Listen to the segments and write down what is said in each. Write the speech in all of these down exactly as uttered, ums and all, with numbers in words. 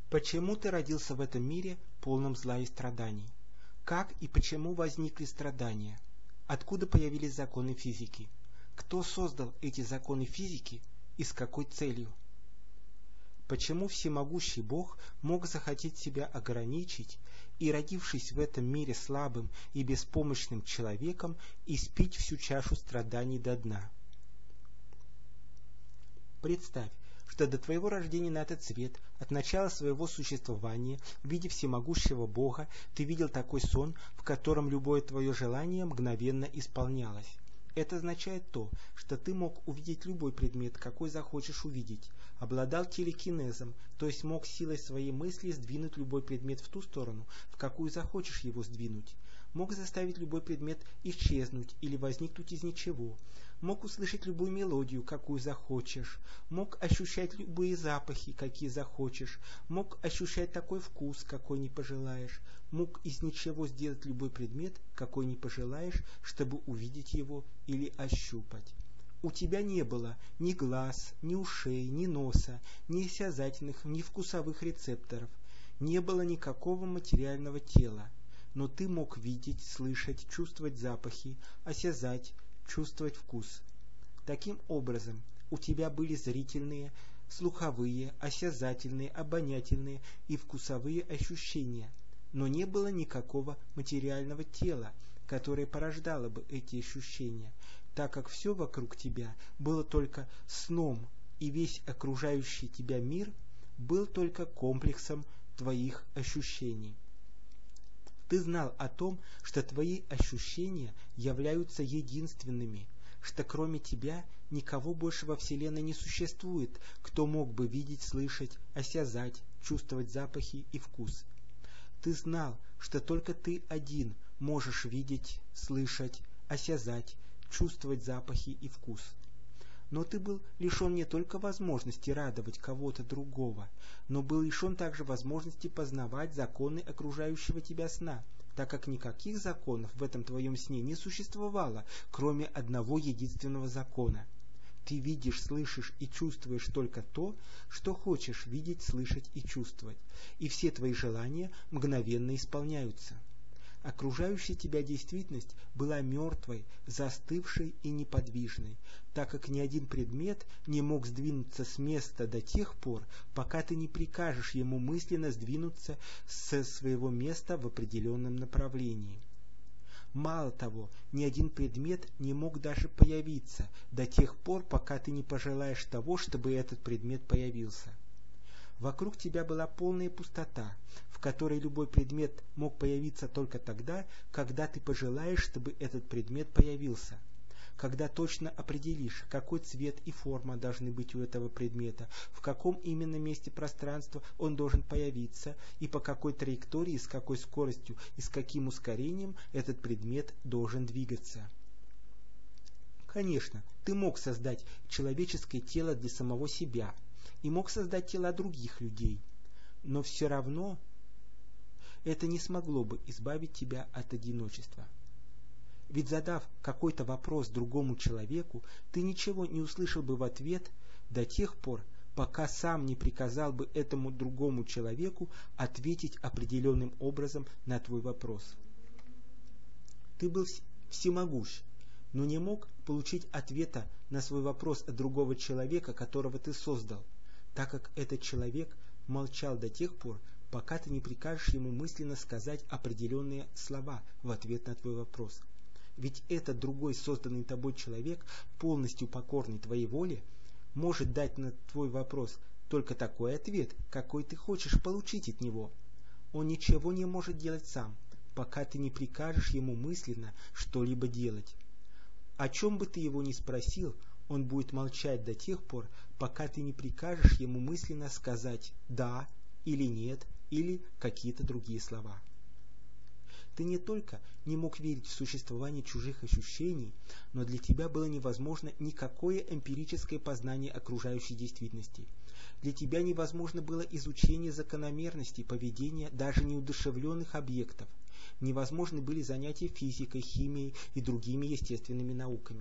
Почему ты родился в этом мире, полном зла и страданий? Как и почему возникли страдания? Откуда появились законы физики? Кто создал эти законы физики и с какой целью? Почему всемогущий Бог мог захотеть себя ограничить и, родившись в этом мире слабым и беспомощным человеком, испить всю чашу страданий до дна? Представь, что до твоего рождения на этот свет, от начала своего существования, в виде всемогущего Бога, ты видел такой сон, в котором любое твое желание мгновенно исполнялось. Это означает то, что ты мог увидеть любой предмет, какой захочешь увидеть, обладал телекинезом, то есть мог силой своей мысли сдвинуть любой предмет в ту сторону, в какую захочешь его сдвинуть, мог заставить любой предмет исчезнуть или возникнуть из ничего, мог услышать любую мелодию, какую захочешь, мог ощущать любые запахи, какие захочешь, мог ощущать такой вкус, какой не пожелаешь, мог из ничего сделать любой предмет, какой не пожелаешь, чтобы увидеть его или ощупать. У тебя не было ни глаз, ни ушей, ни носа, ни осязательных, ни вкусовых рецепторов, не было никакого материального тела, но ты мог видеть, слышать, чувствовать запахи, осязать, чувствовать вкус. Таким образом, у тебя были зрительные, слуховые, осязательные, обонятельные и вкусовые ощущения, но не было никакого материального тела, которое порождало бы эти ощущения, так как все вокруг тебя было только сном, и весь окружающий тебя мир был только комплексом твоих ощущений. Ты знал о том, что твои ощущения являются единственными, что кроме тебя никого больше во Вселенной не существует, кто мог бы видеть, слышать, осязать, чувствовать запахи и вкус. Ты знал, что только ты один можешь видеть, слышать, осязать, чувствовать запахи и вкус. Но ты был лишен не только возможности радовать кого-то другого, но был лишен также возможности познавать законы окружающего тебя сна, так как никаких законов в этом твоем сне не существовало, кроме одного единственного закона. Ты видишь, слышишь и чувствуешь только то, что хочешь видеть, слышать и чувствовать, и все твои желания мгновенно исполняются. Окружающая тебя действительность была мертвой, застывшей и неподвижной, так как ни один предмет не мог сдвинуться с места до тех пор, пока ты не прикажешь ему мысленно сдвинуться со своего места в определенном направлении. Мало того, ни один предмет не мог даже появиться до тех пор, пока ты не пожелаешь того, чтобы этот предмет появился. Вокруг тебя была полная пустота, в которой любой предмет мог появиться только тогда, когда ты пожелаешь, чтобы этот предмет появился. Когда точно определишь, какой цвет и форма должны быть у этого предмета, в каком именно месте пространства он должен появиться и по какой траектории, с какой скоростью и с каким ускорением этот предмет должен двигаться. Конечно, ты мог создать человеческое тело для самого себя и мог создать тела других людей, но все равно это не смогло бы избавить тебя от одиночества. Ведь задав какой-то вопрос другому человеку, ты ничего не услышал бы в ответ до тех пор, пока сам не приказал бы этому другому человеку ответить определенным образом на твой вопрос. Ты был всемогущ, но не мог получить ответа на свой вопрос от другого человека, которого ты создал, так как этот человек молчал до тех пор, пока ты не прикажешь ему мысленно сказать определенные слова в ответ на твой вопрос. Ведь этот другой созданный тобой человек, полностью покорный твоей воле, может дать на твой вопрос только такой ответ, какой ты хочешь получить от него. Он ничего не может делать сам, пока ты не прикажешь ему мысленно что-либо делать. О чем бы ты его ни спросил, он будет молчать до тех пор, пока ты не прикажешь ему мысленно сказать «да» или «нет» или какие-то другие слова. Ты не только не мог верить в существование чужих ощущений, но для тебя было невозможно никакое эмпирическое познание окружающей действительности. Для тебя невозможно было изучение закономерностей поведения даже неудушевленных объектов. Невозможны были занятия физикой, химией и другими естественными науками.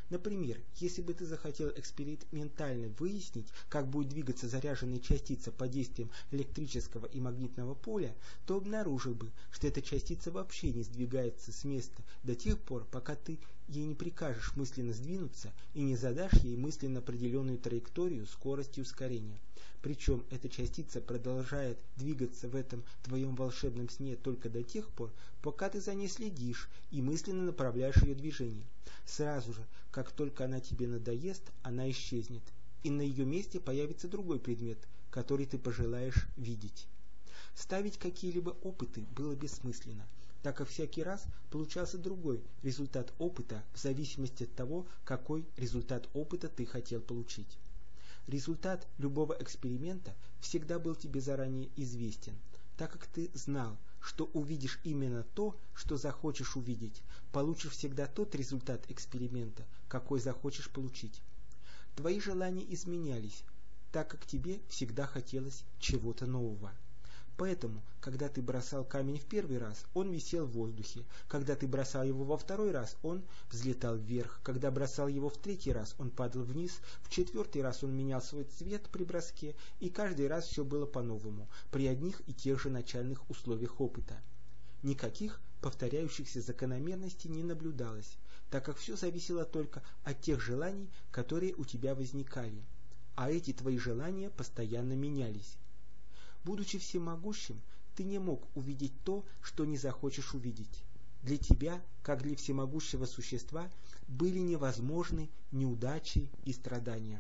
Например, если бы ты захотел экспериментально выяснить, как будет двигаться заряженная частица под действием электрического и магнитного поля, то обнаружил бы, что эта частица вообще не сдвигается с места до тех пор, пока ты ей не прикажешь мысленно сдвинуться и не задашь ей мысленно определенную траекторию, скорость и ускорение. Причем эта частица продолжает двигаться в этом твоем волшебном сне только до тех пор, пока ты за ней следишь и мысленно направляешь ее движение. Сразу же, как только она тебе надоест, она исчезнет, и на ее месте появится другой предмет, который ты пожелаешь видеть. Ставить какие-либо опыты было бессмысленно, так как всякий раз получался другой результат опыта в зависимости от того, какой результат опыта ты хотел получить. Результат любого эксперимента всегда был тебе заранее известен, так как ты знал, что увидишь именно то, что захочешь увидеть, получишь всегда тот результат эксперимента, какой захочешь получить. Твои желания изменялись, так как тебе всегда хотелось чего-то нового. Поэтому, когда ты бросал камень в первый раз, он висел в воздухе. Когда ты бросал его во второй раз, он взлетал вверх. Когда бросал его в третий раз, он падал вниз. В четвертый раз он менял свой цвет при броске. И каждый раз все было по-новому, при одних и тех же начальных условиях опыта. Никаких повторяющихся закономерностей не наблюдалось, так как все зависело только от тех желаний, которые у тебя возникали. А эти твои желания постоянно менялись. Будучи всемогущим, ты не мог увидеть то, что не захочешь увидеть. Для тебя, как для всемогущего существа, были невозможны неудачи и страдания.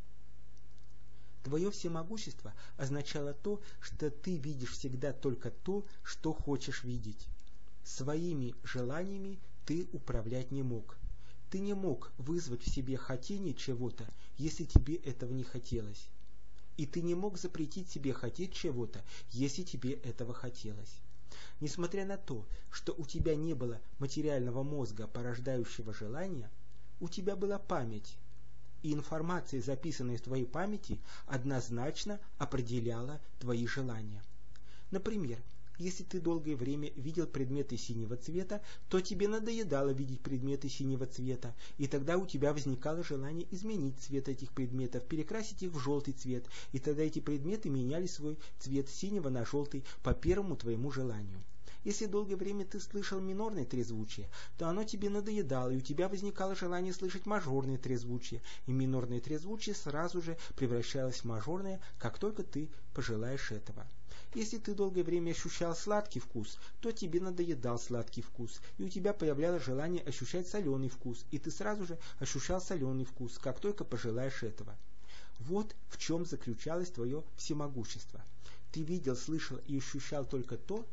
Твое всемогущество означало то, что ты видишь всегда только то, что хочешь видеть. Своими желаниями ты управлять не мог. Ты не мог вызвать в себе хотение чего-то, если тебе этого не хотелось. И ты не мог запретить себе хотеть чего-то, если тебе этого хотелось. Несмотря на то, что у тебя не было материального мозга, порождающего желания, у тебя была память, и информация, записанная в твоей памяти, однозначно определяла твои желания. Например, если ты долгое время видел предметы синего цвета, то тебе надоедало видеть предметы синего цвета, и тогда у тебя возникало желание изменить цвет этих предметов, перекрасить их в желтый цвет, и тогда эти предметы меняли свой цвет с синего на желтый по первому твоему желанию. Если долгое время ты слышал минорное трезвучие, то оно тебе надоедало, и у тебя возникало желание слышать мажорное трезвучие, и минорное трезвучие сразу же превращалось в мажорное, как только ты пожелаешь этого. Если ты долгое время ощущал сладкий вкус, то тебе надоедал сладкий вкус, и у тебя появлялось желание ощущать соленый вкус, и ты сразу же ощущал соленый вкус, как только пожелаешь этого. Вот в чем заключалось твое всемогущество. Ты видел, слышал и ощущал только то,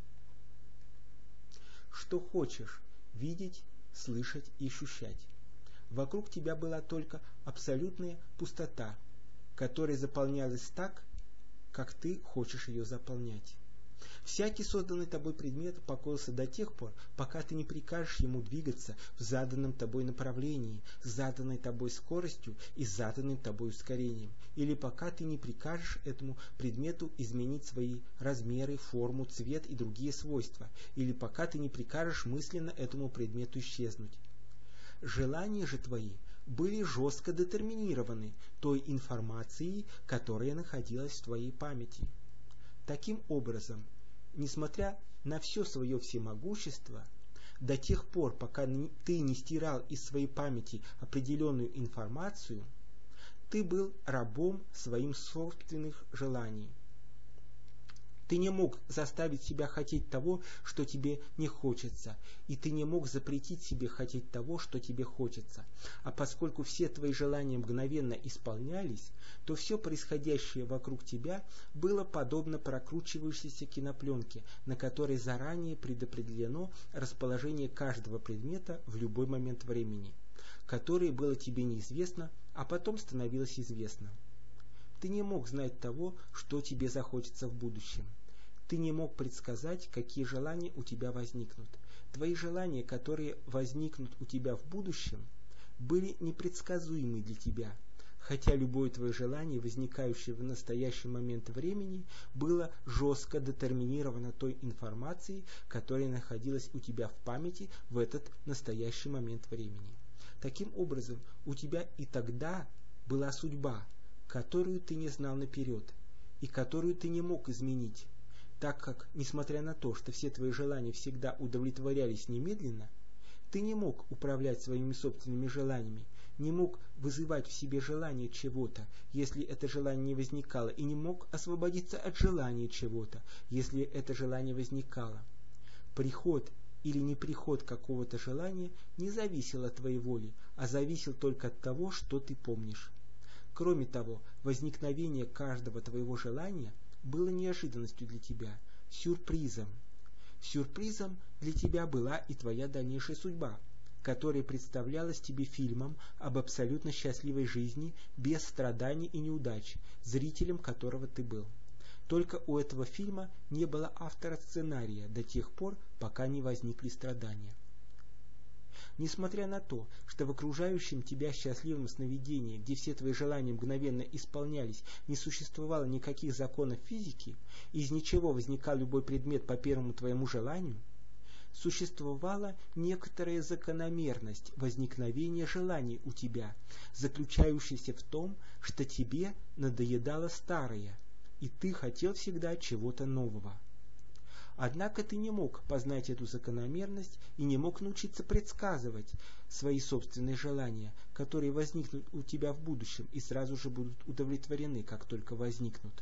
что хочешь видеть, слышать и ощущать. Вокруг тебя была только абсолютная пустота, которая заполнялась так, как ты хочешь ее заполнять. Всякий созданный тобой предмет покоился до тех пор, пока ты не прикажешь ему двигаться в заданном тобой направлении, с заданной тобой скоростью и с заданным тобой ускорением, или пока ты не прикажешь этому предмету изменить свои размеры, форму, цвет и другие свойства, или пока ты не прикажешь мысленно этому предмету исчезнуть. Желания же твои были жестко детерминированы той информацией, которая находилась в твоей памяти. Таким образом, несмотря на все свое всемогущество, до тех пор, пока ты не стирал из своей памяти определенную информацию, ты был рабом своих собственных желаний. Ты не мог заставить себя хотеть того, что тебе не хочется, и ты не мог запретить себе хотеть того, что тебе хочется. А поскольку все твои желания мгновенно исполнялись, то все происходящее вокруг тебя было подобно прокручивающейся кинопленке, на которой заранее предопределено расположение каждого предмета в любой момент времени, которое было тебе неизвестно, а потом становилось известно. Ты не мог знать того, что тебе захочется в будущем. Ты не мог предсказать, какие желания у тебя возникнут. Твои желания, которые возникнут у тебя в будущем, были непредсказуемы для тебя, хотя любое твое желание, возникающее в настоящий момент времени, было жестко детерминировано той информацией, которая находилась у тебя в памяти в этот настоящий момент времени. Таким образом, у тебя и тогда была судьба, которую ты не знал наперед, и которую ты не мог изменить, так как, несмотря на то, что все твои желания всегда удовлетворялись немедленно, ты не мог управлять своими собственными желаниями, не мог вызывать в себе желание чего-то, если это желание не возникало, и не мог освободиться от желания чего-то, если это желание возникало. Приход или неприход какого-то желания не зависел от твоей воли, а зависел только от того, что ты помнишь. Кроме того, возникновение каждого твоего желания было неожиданностью для тебя, сюрпризом. Сюрпризом для тебя была и твоя дальнейшая судьба, которая представлялась тебе фильмом об абсолютно счастливой жизни, без страданий и неудач, зрителем которого ты был. Только у этого фильма не было автора сценария до тех пор, пока не возникли страдания. Несмотря на то, что в окружающем тебя счастливом сновидении, где все твои желания мгновенно исполнялись, не существовало никаких законов физики, из ничего возникал любой предмет по первому твоему желанию, существовала некоторая закономерность возникновения желаний у тебя, заключающаяся в том, что тебе надоедало старое, и ты хотел всегда чего-то нового. Однако ты не мог познать эту закономерность и не мог научиться предсказывать свои собственные желания, которые возникнут у тебя в будущем и сразу же будут удовлетворены, как только возникнут.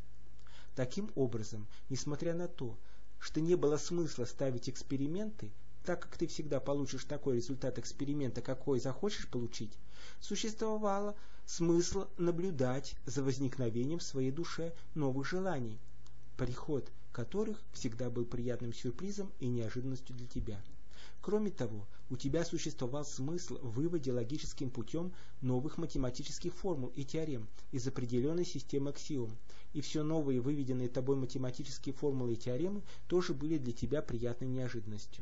Таким образом, несмотря на то, что не было смысла ставить эксперименты, так как ты всегда получишь такой результат эксперимента, какой захочешь получить, существовало смысл наблюдать за возникновением в своей душе новых желаний, приход которых всегда был приятным сюрпризом и неожиданностью для тебя. Кроме того, у тебя существовал смысл в выводе логическим путем новых математических формул и теорем из определенной системы аксиом, и все новые выведенные тобой математические формулы и теоремы тоже были для тебя приятной неожиданностью.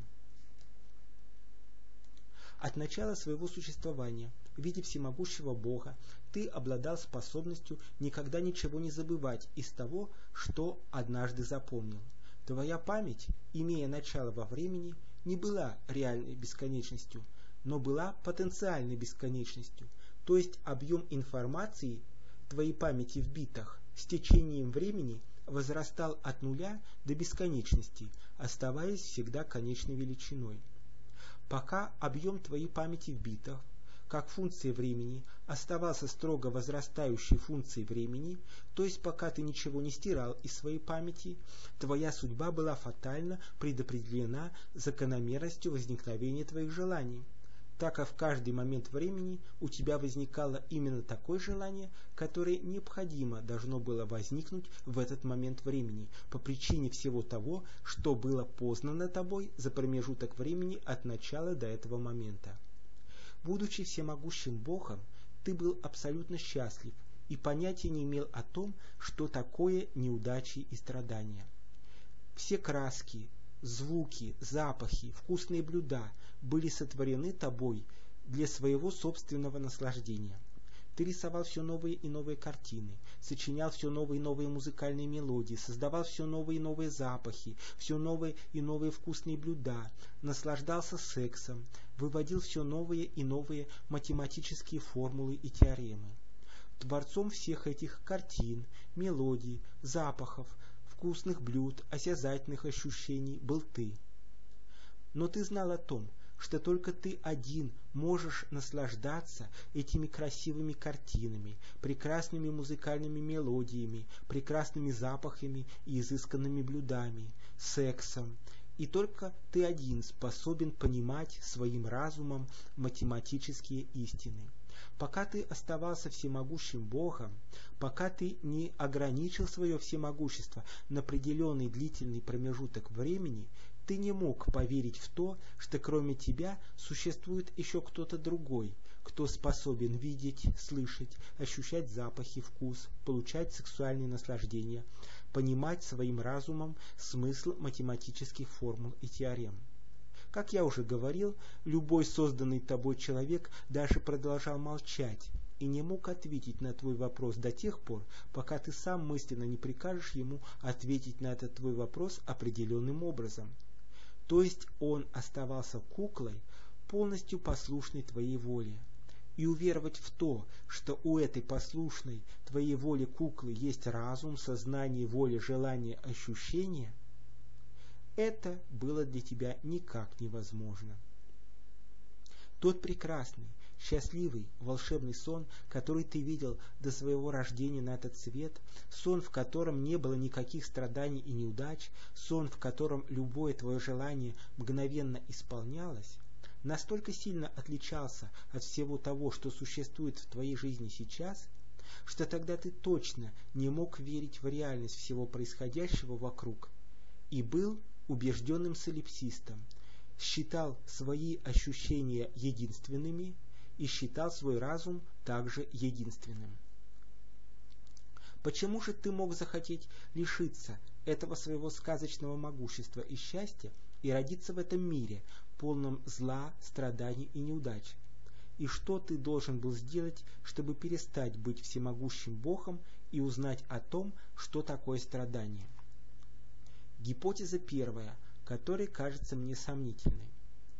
От начала своего существования, в виде всемогущего Бога, ты обладал способностью никогда ничего не забывать из того, что однажды запомнил. Твоя память, имея начало во времени, не была реальной бесконечностью, но была потенциальной бесконечностью, то есть объем информации твоей памяти в битах с течением времени возрастал от нуля до бесконечности, оставаясь всегда конечной величиной. Пока объем твоей памяти в битах, как функция времени, оставался строго возрастающей функцией времени, то есть пока ты ничего не стирал из своей памяти, твоя судьба была фатально предопределена закономерностью возникновения твоих желаний, так как в каждый момент времени у тебя возникало именно такое желание, которое необходимо должно было возникнуть в этот момент времени по причине всего того, что было познано тобой за промежуток времени от начала до этого момента. Будучи всемогущим Богом, ты был абсолютно счастлив и понятия не имел о том, что такое неудачи и страдания. Все краски, звуки, запахи, вкусные блюда были сотворены тобой для своего собственного наслаждения. Ты рисовал все новые и новые картины, сочинял все новые и новые музыкальные мелодии, создавал все новые и новые запахи, все новые и новые вкусные блюда, наслаждался сексом, выводил все новые и новые математические формулы и теоремы. Творцом всех этих картин, мелодий, запахов, вкусных блюд, осязательных ощущений был ты. Но ты знал о том, что только ты один можешь наслаждаться этими красивыми картинами, прекрасными музыкальными мелодиями, прекрасными запахами и изысканными блюдами, сексом, и только ты один способен понимать своим разумом математические истины. Пока ты оставался всемогущим Богом, пока ты не ограничил свое всемогущество на определенный длительный промежуток времени, ты не мог поверить в то, что кроме тебя существует еще кто-то другой, кто способен видеть, слышать, ощущать запахи, вкус, получать сексуальные наслаждения, понимать своим разумом смысл математических формул и теорем. Как я уже говорил, любой созданный тобой человек даже продолжал молчать и не мог ответить на твой вопрос до тех пор, пока ты сам мысленно не прикажешь ему ответить на этот твой вопрос определенным образом. То есть он оставался куклой, полностью послушной твоей воле. И уверовать в то, что у этой послушной твоей воле куклы есть разум, сознание, воля, желание, ощущение, это было для тебя никак невозможно. Тот прекрасный, счастливый, волшебный сон, который ты видел до своего рождения на этот свет, сон, в котором не было никаких страданий и неудач, сон, в котором любое твое желание мгновенно исполнялось, настолько сильно отличался от всего того, что существует в твоей жизни сейчас, что тогда ты точно не мог верить в реальность всего происходящего вокруг и был убежденным солипсистом, считал свои ощущения единственными и считал свой разум также единственным. Почему же ты мог захотеть лишиться этого своего сказочного могущества и счастья и родиться в этом мире, полном зла, страданий и неудач? И что ты должен был сделать, чтобы перестать быть всемогущим Богом и узнать о том, что такое страдание? Гипотеза первая, которая кажется мне сомнительной.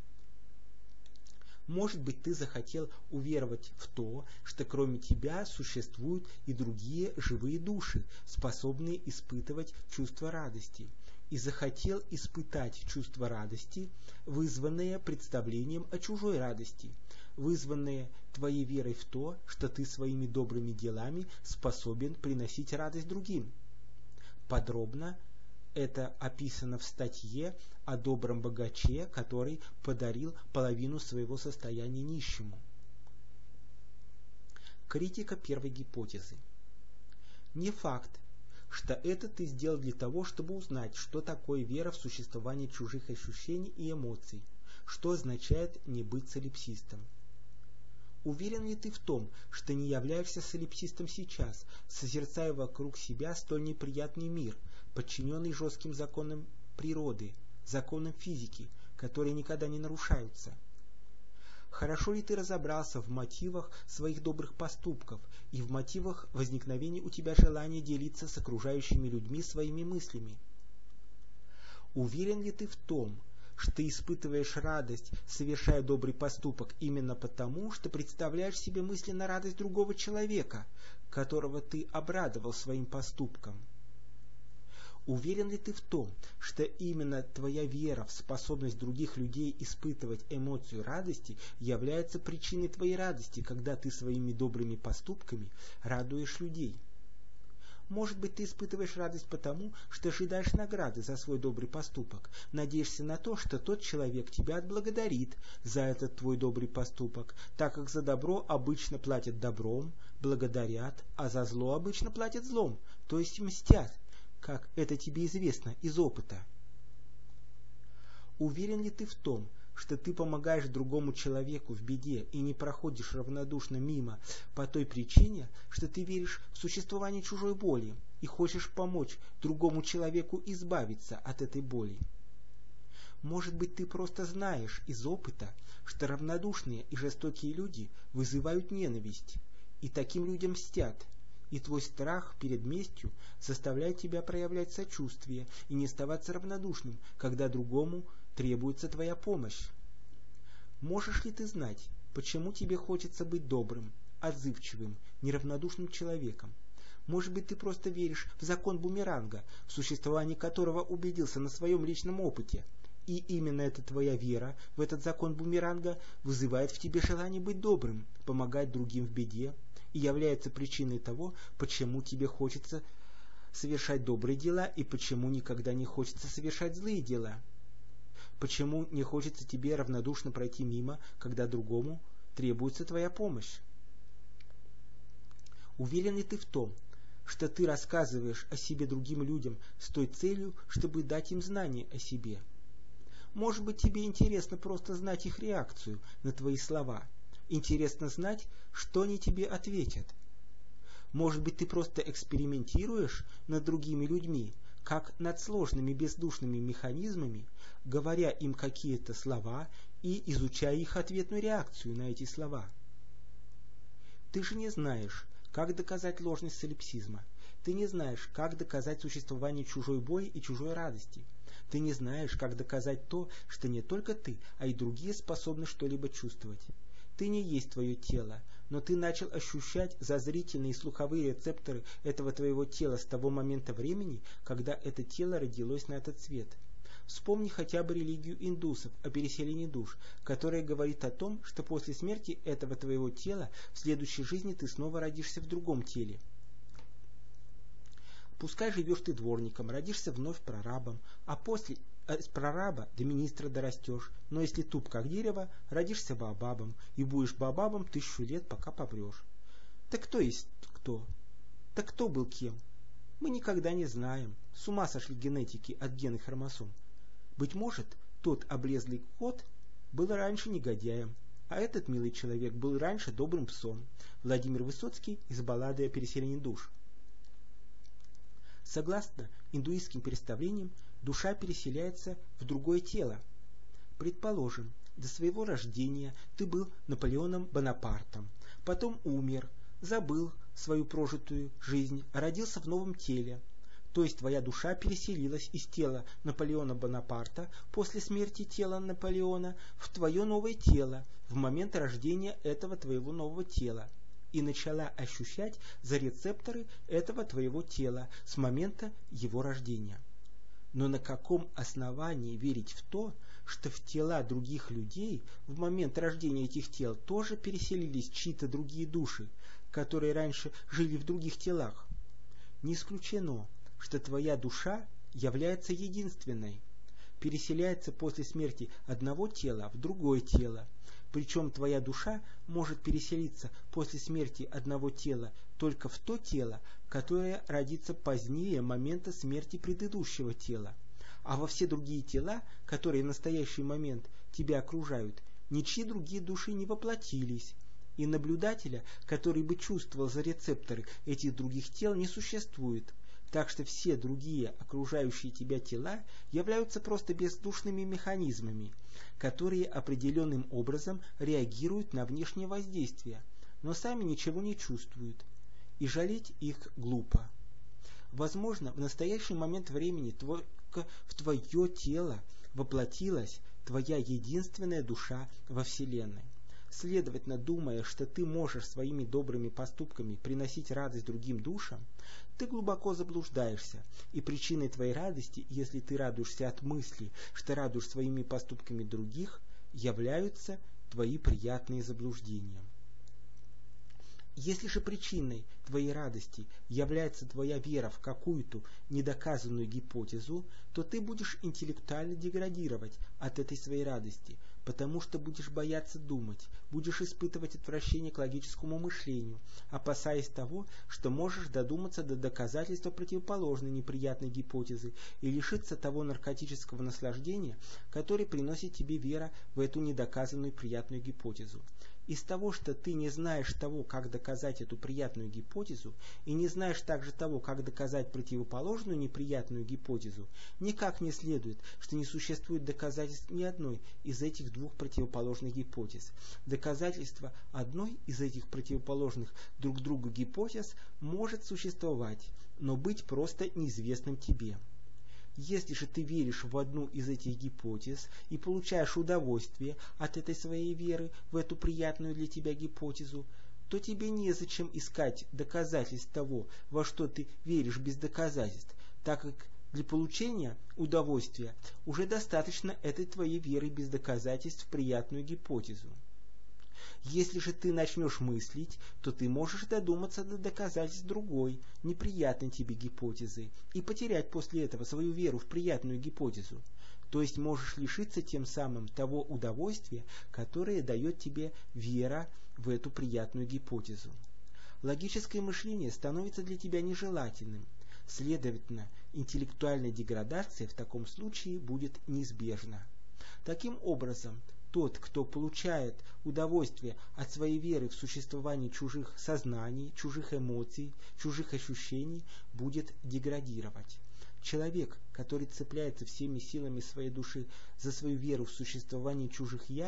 Может быть, ты захотел уверовать в то, что кроме тебя существуют и другие живые души, способные испытывать чувство радости, и захотел испытать чувство радости, вызванное представлением о чужой радости, вызванное твоей верой в то, что ты своими добрыми делами способен приносить радость другим. Подробно это описано в статье о добром богаче, который подарил половину своего состояния нищему. Критика первой гипотезы. Не факт, что это ты сделал для того, чтобы узнать, что такое вера в существование чужих ощущений и эмоций, что означает не быть солипсистом. Уверен ли ты в том, что не являешься солипсистом сейчас, созерцая вокруг себя столь неприятный мир, подчиненный жестким законам природы, законам физики, которые никогда не нарушаются? Хорошо ли ты разобрался в мотивах своих добрых поступков и в мотивах возникновения у тебя желания делиться с окружающими людьми своими мыслями? Уверен ли ты в том, что ты испытываешь радость, совершая добрый поступок, именно потому, что представляешь себе мысленно радость другого человека, которого ты обрадовал своим поступком? Уверен ли ты в том, что именно твоя вера в способность других людей испытывать эмоцию радости является причиной твоей радости, когда ты своими добрыми поступками радуешь людей? Может быть, ты испытываешь радость потому, что ожидаешь награды за свой добрый поступок, надеешься на то, что тот человек тебя отблагодарит за этот твой добрый поступок, так как за добро обычно платят добром, благодарят, а за зло обычно платят злом, то есть мстят, как это тебе известно из опыта. Уверен ли ты в том, что ты помогаешь другому человеку в беде и не проходишь равнодушно мимо по той причине, что ты веришь в существование чужой боли и хочешь помочь другому человеку избавиться от этой боли? Может быть, ты просто знаешь из опыта, что равнодушные и жестокие люди вызывают ненависть, и таким людям мстят, и твой страх перед местью заставляет тебя проявлять сочувствие и не оставаться равнодушным, когда другому требуется твоя помощь. Можешь ли ты знать, почему тебе хочется быть добрым, отзывчивым, неравнодушным человеком? Может быть, ты просто веришь в закон бумеранга, в существовании которого убедился на своем личном опыте, и именно эта твоя вера в этот закон бумеранга вызывает в тебе желание быть добрым, помогать другим в беде, и является причиной того, почему тебе хочется совершать добрые дела и почему никогда не хочется совершать злые дела. Почему не хочется тебе равнодушно пройти мимо, когда другому требуется твоя помощь? Уверен ли ты в том, что ты рассказываешь о себе другим людям с той целью, чтобы дать им знания о себе? Может быть, тебе интересно просто знать их реакцию на твои слова? Интересно знать, что они тебе ответят? Может быть, ты просто экспериментируешь над другими людьми, как над сложными бездушными механизмами, говоря им какие-то слова и изучая их ответную реакцию на эти слова? Ты же не знаешь, как доказать ложность солипсизма. Ты не знаешь, как доказать существование чужой боли и чужой радости. Ты не знаешь, как доказать то, что не только ты, а и другие способны что-либо чувствовать. Ты не есть твое тело, но ты начал ощущать зазрительные и слуховые рецепторы этого твоего тела с того момента времени, когда это тело родилось на этот свет. Вспомни хотя бы религию индусов о переселении душ, которая говорит о том, что после смерти этого твоего тела в следующей жизни ты снова родишься в другом теле. Пускай живешь ты дворником, родишься вновь прорабом, а после э, с прораба до министра дорастешь, но если туп как дерево, родишься баобабом, и будешь баобабом тысячу лет, пока помрешь. Так кто есть кто? Так кто был кем? Мы никогда не знаем. С ума сошли генетики от генных хромосом. Быть может, тот облезлый кот был раньше негодяем, а этот милый человек был раньше добрым псом. Владимир Высоцкий из баллады о переселении душ. Согласно индуистским представлениям, душа переселяется в другое тело. Предположим, до своего рождения ты был Наполеоном Бонапартом, потом умер, забыл свою прожитую жизнь, родился в новом теле. То есть твоя душа переселилась из тела Наполеона Бонапарта после смерти тела Наполеона в твое новое тело в момент рождения этого твоего нового тела и начала ощущать за рецепторы этого твоего тела с момента его рождения. Но на каком основании верить в то, что в тела других людей в момент рождения этих тел тоже переселились чьи-то другие души, которые раньше жили в других телах? Не исключено, что твоя душа является единственной, переселяется после смерти одного тела в другое тело. Причем твоя душа может переселиться после смерти одного тела только в то тело, которое родится позднее момента смерти предыдущего тела. А во все другие тела, которые в настоящий момент тебя окружают, ничьи другие души не воплотились. И наблюдателя, который бы чувствовал за рецепторы этих других тел, не существует. Так что все другие окружающие тебя тела являются просто бездушными механизмами, которые определенным образом реагируют на внешнее воздействие, но сами ничего не чувствуют, и жалеть их глупо. Возможно, в настоящий момент времени только в твое тело воплотилась твоя единственная душа во Вселенной. Следовательно, думая, что ты можешь своими добрыми поступками приносить радость другим душам, ты глубоко заблуждаешься, и причиной твоей радости, если ты радуешься от мысли, что радуешь своими поступками других, являются твои приятные заблуждения. Если же причиной твоей радости является твоя вера в какую-то недоказанную гипотезу, то ты будешь интеллектуально деградировать от этой своей радости, потому что будешь бояться думать, будешь испытывать отвращение к логическому мышлению, опасаясь того, что можешь додуматься до доказательства противоположной неприятной гипотезы и лишиться того наркотического наслаждения, которое приносит тебе вера в эту недоказанную приятную гипотезу. Из того, что ты не знаешь того, как доказать эту приятную гипотезу, и не знаешь также того, как доказать противоположную неприятную гипотезу, никак не следует, что не существует доказательств ни одной из этих двух противоположных гипотез. Доказательство одной из этих противоположных друг другу гипотез может существовать, но быть просто неизвестным тебе. Если же ты веришь в одну из этих гипотез и получаешь удовольствие от этой своей веры в эту приятную для тебя гипотезу, то тебе незачем искать доказательств того, во что ты веришь без доказательств, так как для получения удовольствия уже достаточно этой твоей веры без доказательств в приятную гипотезу. Если же ты начнешь мыслить, то ты можешь додуматься до доказательств другой, неприятной тебе гипотезы, и потерять после этого свою веру в приятную гипотезу. То есть можешь лишиться тем самым того удовольствия, которое дает тебе вера в эту приятную гипотезу. Логическое мышление становится для тебя нежелательным. Следовательно, интеллектуальная деградация в таком случае будет неизбежна. Таким образом, тот, кто получает удовольствие от своей веры в существование чужих сознаний, чужих эмоций, чужих ощущений, будет деградировать. Человек, который цепляется всеми силами своей души за свою веру в существование чужих «я»,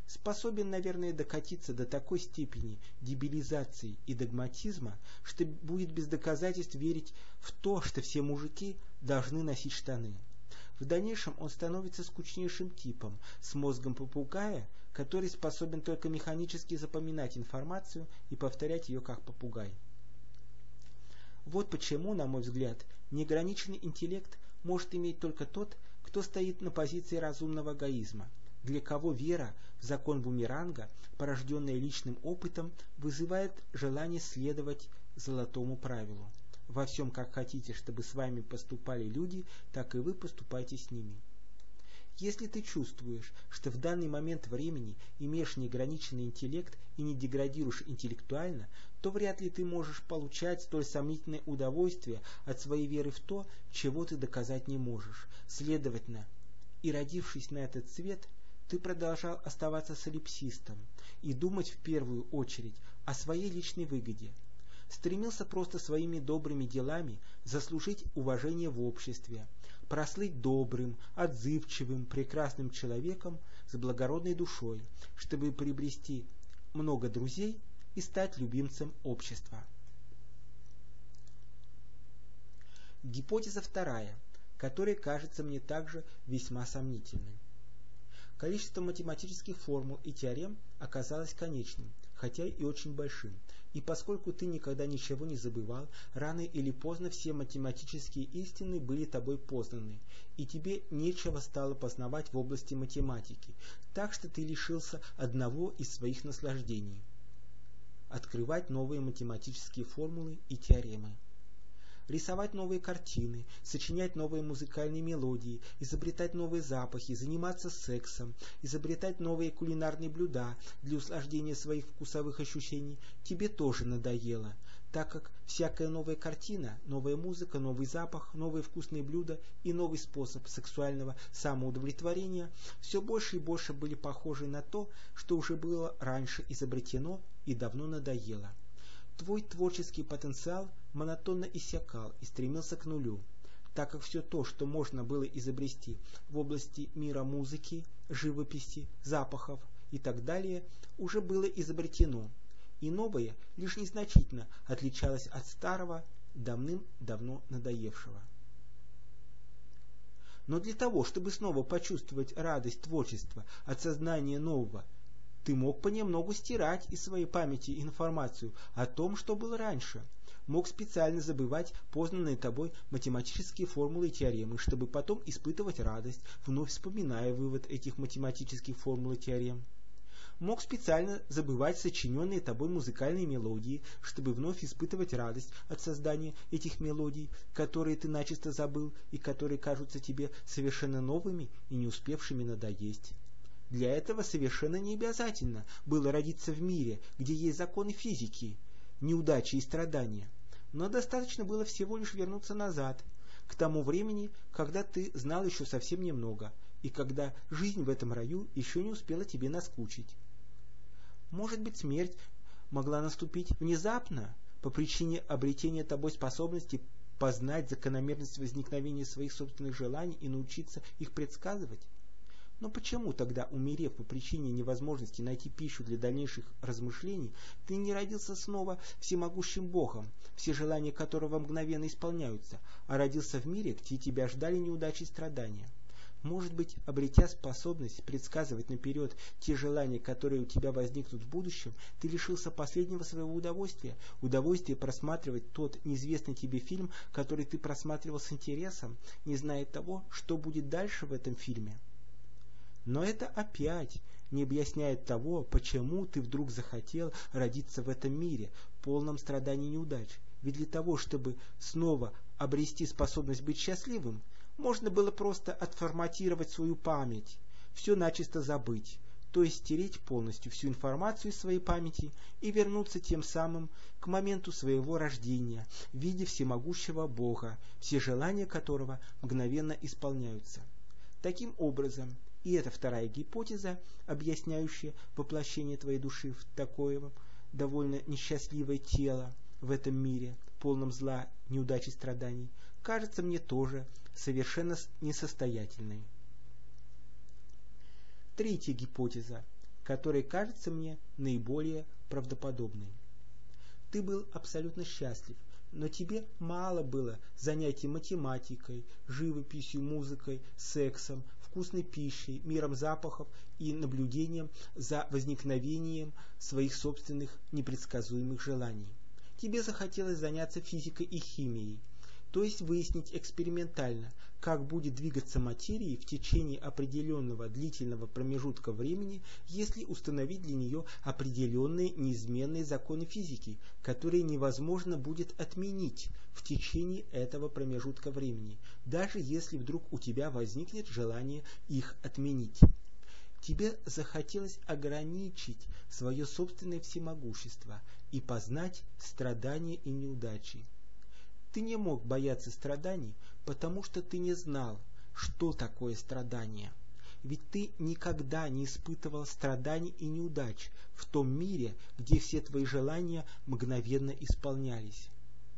способен, наверное, докатиться до такой степени дебилизации и догматизма, что будет без доказательств верить в то, что все мужики должны носить штаны. В дальнейшем он становится скучнейшим типом, с мозгом попугая, который способен только механически запоминать информацию и повторять ее как попугай. Вот почему, на мой взгляд, неограниченный интеллект может иметь только тот, кто стоит на позиции разумного эгоизма, для кого вера в закон бумеранга, порожденная личным опытом, вызывает желание следовать золотому правилу. Во всем, как хотите, чтобы с вами поступали люди, так и вы поступайте с ними. Если ты чувствуешь, что в данный момент времени имеешь неограниченный интеллект и не деградируешь интеллектуально, то вряд ли ты можешь получать столь сомнительное удовольствие от своей веры в то, чего ты доказать не можешь. Следовательно, и родившись на этот свет, ты продолжал оставаться солипсистом и думать в первую очередь о своей личной выгоде. Стремился просто своими добрыми делами заслужить уважение в обществе, прослыть добрым, отзывчивым, прекрасным человеком с благородной душой, чтобы приобрести много друзей и стать любимцем общества. Гипотеза вторая, которая кажется мне также весьма сомнительной. Количество математических формул и теорем оказалось конечным, хотя и очень большим, и поскольку ты никогда ничего не забывал, рано или поздно все математические истины были тобой познаны, и тебе нечего стало познавать в области математики, так что ты лишился одного из своих наслаждений – открывать новые математические формулы и теоремы. Рисовать новые картины, сочинять новые музыкальные мелодии, изобретать новые запахи, заниматься сексом, изобретать новые кулинарные блюда для услаждения своих вкусовых ощущений тебе тоже надоело, так как всякая новая картина, новая музыка, новый запах, новые вкусные блюда и новый способ сексуального самоудовлетворения все больше и больше были похожи на то, что уже было раньше изобретено и давно надоело. Твой творческий потенциал монотонно иссякал и стремился к нулю, так как все то, что можно было изобрести в области мира музыки, живописи, запахов и так далее, уже было изобретено, и новое лишь незначительно отличалось от старого, давным-давно надоевшего. Но для того, чтобы снова почувствовать радость творчества от сознания нового, ты мог понемногу стирать из своей памяти информацию о том, что было раньше. Мог специально забывать познанные тобой математические формулы и теоремы, чтобы потом испытывать радость, вновь вспоминая вывод этих математических формул и теорем. Мог специально забывать сочиненные тобой музыкальные мелодии, чтобы вновь испытывать радость от создания этих мелодий, которые ты начисто забыл и которые кажутся тебе совершенно новыми и не успевшими надоесть. Для этого совершенно не обязательно было родиться в мире, где есть законы физики, неудачи и страдания, но достаточно было всего лишь вернуться назад, к тому времени, когда ты знал еще совсем немного, и когда жизнь в этом раю еще не успела тебе наскучить. Может быть, смерть могла наступить внезапно, по причине обретения тобой способности познать закономерность возникновения своих собственных желаний и научиться их предсказывать? Но почему тогда, умерев по причине невозможности найти пищу для дальнейших размышлений, ты не родился снова всемогущим Богом, все желания которого мгновенно исполняются, а родился в мире, где тебя ждали неудачи и страдания? Может быть, обретя способность предсказывать наперед те желания, которые у тебя возникнут в будущем, ты лишился последнего своего удовольствия, удовольствия просматривать тот неизвестный тебе фильм, который ты просматривал с интересом, не зная того, что будет дальше в этом фильме. Но это опять не объясняет того, почему ты вдруг захотел родиться в этом мире, полном страданий и неудач. Ведь для того, чтобы снова обрести способность быть счастливым, можно было просто отформатировать свою память, все начисто забыть, то есть стереть полностью всю информацию из своей памяти и вернуться тем самым к моменту своего рождения в виде всемогущего Бога, все желания которого мгновенно исполняются. Таким образом, и это вторая гипотеза, объясняющая воплощение твоей души в такое довольно несчастливое тело в этом мире, полном зла, неудач и страданий, кажется мне тоже совершенно несостоятельной. Третья гипотеза, которая кажется мне наиболее правдоподобной. Ты был абсолютно счастлив, но тебе мало было занятий математикой, живописью, музыкой, сексом, вкусной пищей, миром запахов и наблюдением за возникновением своих собственных непредсказуемых желаний. Тебе захотелось заняться физикой и химией, то есть выяснить экспериментально, как будет двигаться материя в течение определенного длительного промежутка времени, если установить для нее определенные неизменные законы физики, которые невозможно будет отменить в течение этого промежутка времени, даже если вдруг у тебя возникнет желание их отменить. Тебе захотелось ограничить свое собственное всемогущество и познать страдания и неудачи. Ты не мог бояться страданий, потому что ты не знал, что такое страдание. Ведь ты никогда не испытывал страданий и неудач в том мире, где все твои желания мгновенно исполнялись.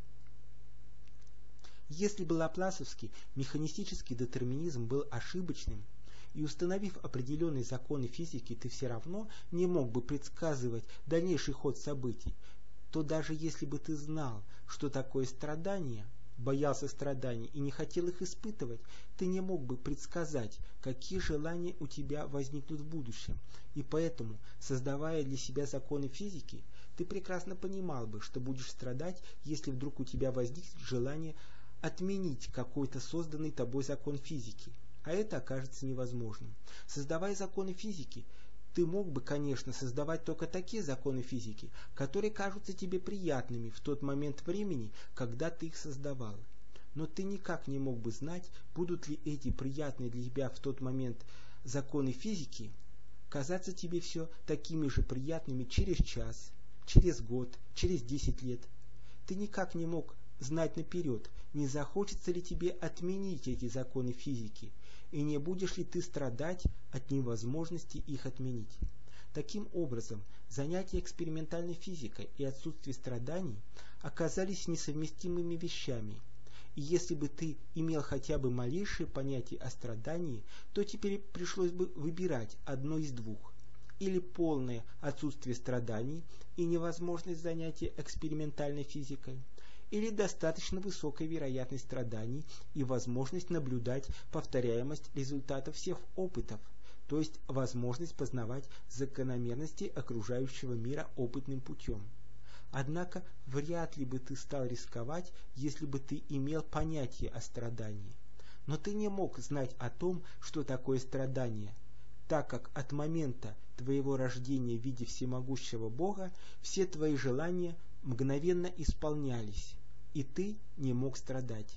Если бы лапласовский механистический детерминизм был ошибочным, и установив определенные законы физики, ты все равно не мог бы предсказывать дальнейший ход событий, то даже если бы ты знал, что такое страдание, боялся страданий и не хотел их испытывать, ты не мог бы предсказать, какие желания у тебя возникнут в будущем. И поэтому, создавая для себя законы физики, ты прекрасно понимал бы, что будешь страдать, если вдруг у тебя возникнет желание отменить какой-то созданный тобой закон физики. А это окажется невозможным. Создавая законы физики, ты мог бы, конечно, создавать только такие законы физики, которые кажутся тебе приятными в тот момент времени, когда ты их создавал. Но ты никак не мог бы знать, будут ли эти приятные для тебя в тот момент законы физики казаться тебе все такими же приятными через час, через год, через десять лет. Ты никак не мог знать наперед, не захочется ли тебе отменить эти законы физики, и не будешь ли ты страдать от невозможности их отменить. Таким образом, занятия экспериментальной физикой и отсутствие страданий оказались несовместимыми вещами, и если бы ты имел хотя бы малейшее понятие о страдании, то теперь пришлось бы выбирать одно из двух: или полное отсутствие страданий и невозможность занятия экспериментальной физикой, или достаточно высокая вероятность страданий и возможность наблюдать повторяемость результатов всех опытов, то есть возможность познавать закономерности окружающего мира опытным путем. Однако вряд ли бы ты стал рисковать, если бы ты имел понятие о страдании. Но ты не мог знать о том, что такое страдание, так как от момента твоего рождения в виде всемогущего Бога все твои желания мгновенно исполнялись, и ты не мог страдать.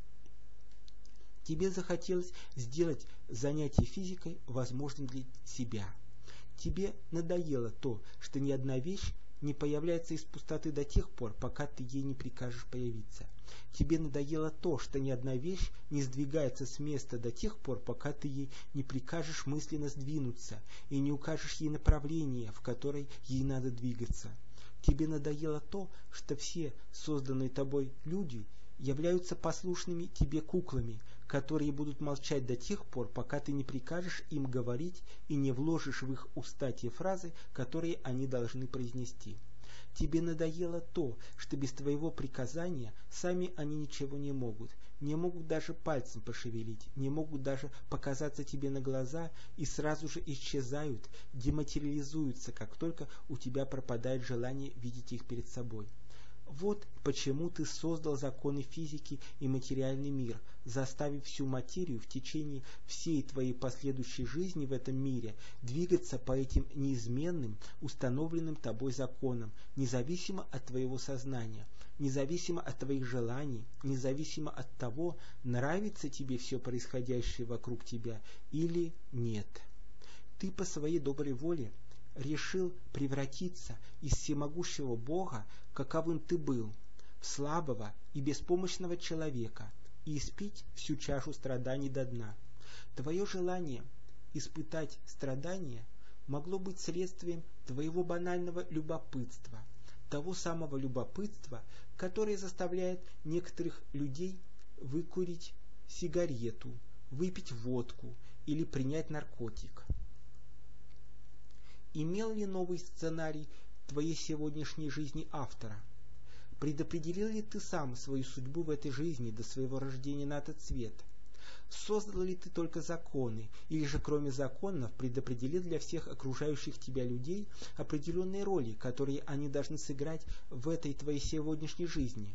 Тебе захотелось сделать занятие физикой возможным для себя. Тебе надоело то, что ни одна вещь не появляется из пустоты до тех пор, пока ты ей не прикажешь появиться. Тебе надоело то, что ни одна вещь не сдвигается с места до тех пор, пока ты ей не прикажешь мысленно сдвинуться и не укажешь ей направление, в которое ей надо двигаться. Тебе надоело то, что все созданные тобой люди являются послушными тебе куклами, которые будут молчать до тех пор, пока ты не прикажешь им говорить и не вложишь в их уста те фразы, которые они должны произнести. Тебе надоело то, что без твоего приказания сами они ничего не могут, не могут даже пальцем пошевелить, не могут даже показаться тебе на глаза и сразу же исчезают, дематериализуются, как только у тебя пропадает желание видеть их перед собой. Вот почему ты создал законы физики и материальный мир, заставив всю материю в течение всей твоей последующей жизни в этом мире двигаться по этим неизменным, установленным тобой законам, независимо от твоего сознания, независимо от твоих желаний, независимо от того, нравится тебе все происходящее вокруг тебя или нет. Ты по своей доброй воле решил превратиться из всемогущего Бога, каковым ты был, в слабого и беспомощного человека и испить всю чашу страданий до дна. Твое желание испытать страдания могло быть следствием твоего банального любопытства, того самого любопытства, которое заставляет некоторых людей выкурить сигарету, выпить водку или принять наркотик. Имел ли новый сценарий твоей сегодняшней жизни автора? Предопределил ли ты сам свою судьбу в этой жизни до своего рождения на этот свет? Создал ли ты только законы, или же кроме законов предопределил для всех окружающих тебя людей определенные роли, которые они должны сыграть в этой твоей сегодняшней жизни?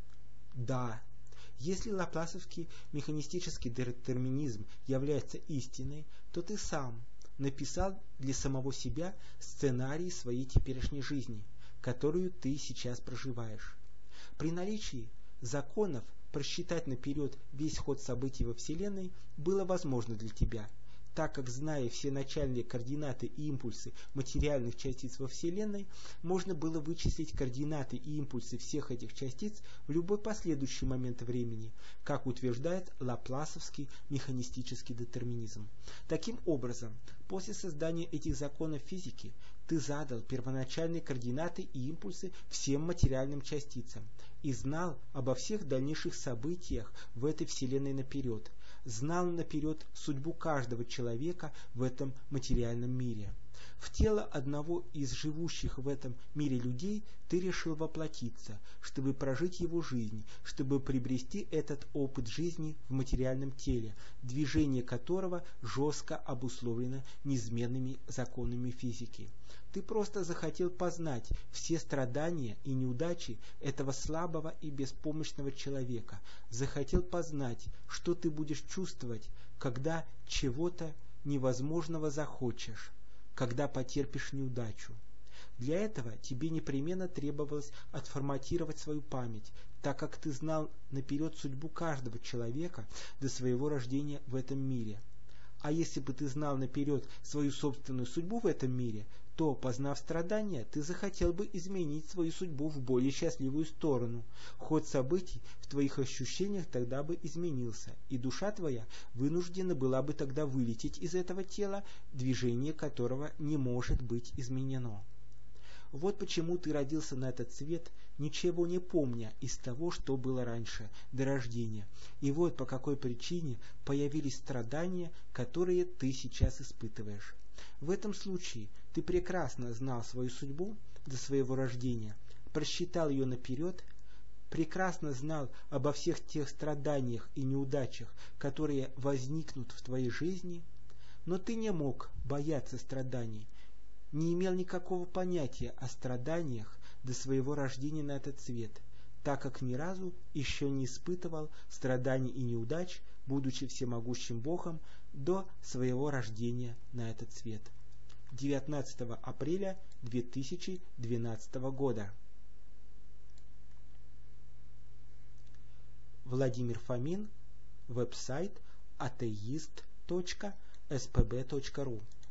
Да. Если лапласовский механистический детерминизм является истиной, то ты сам написал для самого себя сценарий своей теперешней жизни, которую ты сейчас проживаешь. При наличии законов просчитать наперед весь ход событий во Вселенной было возможно для тебя, так как, зная все начальные координаты и импульсы материальных частиц во Вселенной, можно было вычислить координаты и импульсы всех этих частиц в любой последующий момент времени, как утверждает лапласовский механистический детерминизм. Таким образом, после создания этих законов физики, ты задал первоначальные координаты и импульсы всем материальным частицам и знал обо всех дальнейших событиях в этой Вселенной наперед, знал наперед судьбу каждого человека в этом материальном мире. В тело одного из живущих в этом мире людей ты решил воплотиться, чтобы прожить его жизнь, чтобы приобрести этот опыт жизни в материальном теле, движение которого жестко обусловлено неизменными законами физики. Ты просто захотел познать все страдания и неудачи этого слабого и беспомощного человека, захотел познать, что ты будешь чувствовать, когда чего-то невозможного захочешь, когда потерпишь неудачу. Для этого тебе непременно требовалось отформатировать свою память, так как ты знал наперед судьбу каждого человека до своего рождения в этом мире. А если бы ты знал наперед свою собственную судьбу в этом мире, то, познав страдания, ты захотел бы изменить свою судьбу в более счастливую сторону. Ход событий в твоих ощущениях тогда бы изменился, и душа твоя вынуждена была бы тогда вылететь из этого тела, движение которого не может быть изменено. Вот почему ты родился на этот свет, ничего не помня из того, что было раньше, до рождения. И вот по какой причине появились страдания, которые ты сейчас испытываешь. В этом случае ты прекрасно знал свою судьбу до своего рождения, просчитал ее наперед, прекрасно знал обо всех тех страданиях и неудачах, которые возникнут в твоей жизни, но ты не мог бояться страданий, не имел никакого понятия о страданиях до своего рождения на этот свет, так как ни разу еще не испытывал страданий и неудач, будучи всемогущим Богом, до своего рождения на этот свет. девятнадцатого апреля две тысячи двенадцатого года. Владимир Фомин, веб-сайт атеист точка эс пэ бэ точка ру.